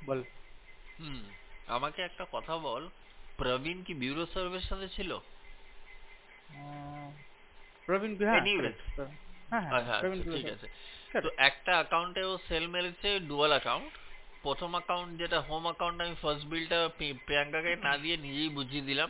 বল। হুম, আমাকে একটা কথা বল, প্রবীণ কি ব্যুরো সার্ভের সাথে ছিল? আহ, প্রবীণ হ্যাঁ এনিওয়েজ, কারেক্ট। হ্যাঁ হ্যাঁ হ্যাঁ আচ্ছা প্রবীণ আচ্ছা বিকাশ ঠিক আছে। তো কারেক্ট। একটা অ্যাকাউন্টে ও সেল মেরেছে, ডুয়াল অ্যাকাউন্ট। প্রথম অ্যাকাউন্ট যেটা হোম অ্যাকাউন্ট, আমি ফার্স্ট বিলটা প্রিয়াঙ্কাকে না দিয়ে নিজেই বুঝিয়ে দিলাম।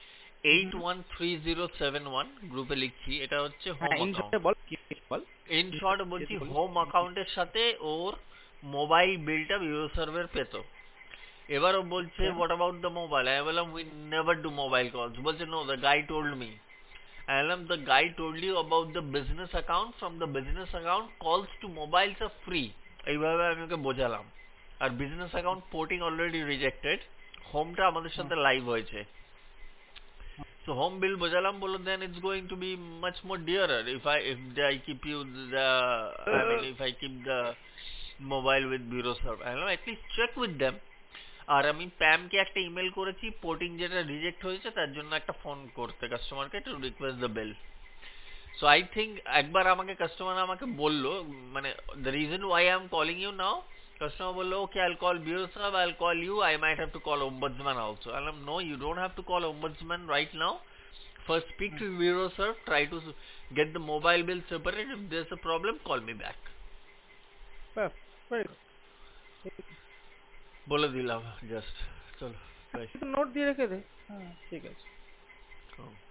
813071 গ্রুপে লিখছি, এটা হচ্ছে হ্যাঁ হোম ইন অ্যাকাউন্ট। শর্টে বল কি বল। ইন In short শর্ট বলছি, যদি বলিস। হোম অ্যাকাউন্টের সাথে ওর মোবাইল বিলটা ব্যুরো সার্ভের পেত। এবার ও বলছে, আচ্ছা হোয়াট অ্যাবাউট দ্য মোবাইল? আমি বললাম, we never do mobile calls. বলছে, no, the guy told me. I am the guy told you about the business account. From the business account, calls to mobiles are free. এইভাবে আমি ওকে বোঝালাম। আর business account porting already rejected, হোমটা আমাদের hmm, সাথে live হয়েছে। So home bill বোঝালাম, বললো then it's going to be much more dearer if I keep you the, I mean if I keep the mobile with bureau serve. I know, at least check with them. আর আমি প্যামকে একটা email করেছি, porting যেটা reject হয়েছে তার জন্য একটা phone করতে কাস্টমারকে, to request the bill. So I think একবার আমাকে কাস্টমার আমাকে বললো, মানে the reason why I am calling you now, customer বললো, ওকে আইল কল বিউরো সাহেব, I'll call you, I might have to call ombudsman also. I am, no, you don't have to call ombudsman right now. First speak hmm, to bureau sir, try to get the mobile bill separate. If there's a problem, call me back. ব্যাস, very good. বলে দিলাম just. চলো, by. একটু note দিয়ে রেখে দে। হ্যাঁ ঠিক আছে।